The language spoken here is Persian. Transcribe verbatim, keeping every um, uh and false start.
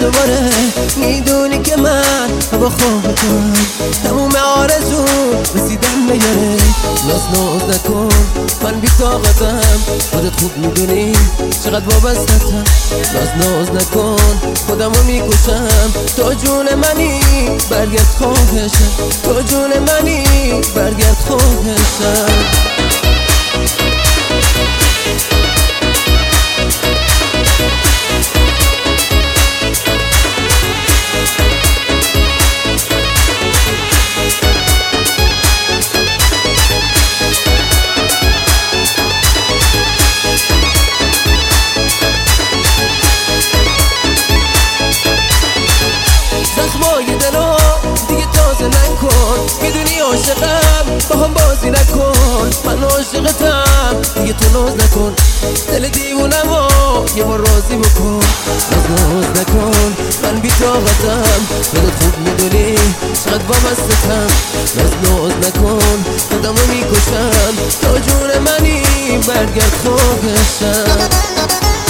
دوباره. میدونی که من با خوابتم تموم آرزو رسیدم به یاره. ناز ناز نکن من بی طاقتم، خودت خوب میدونی چقدر وابستتم. ناز ناز نکن خودمو میکشم، تو جون منی برگرد خواهشم، تو جون منی برگرد خواهشم. زخمای دلو دیگه تازه نکن، میدونی عاشقم با هم بازی نکن. من عاشقتم دیگه تو ناز نکن، دل دیوونمو یه بار راضی بکن. ناز ناز نکن من بی طاقتم، خودت خوب میدونی چقدر وابستتم. ناز ناز نکن خودمو میکشم، تو جون منی برگرد خواهشم.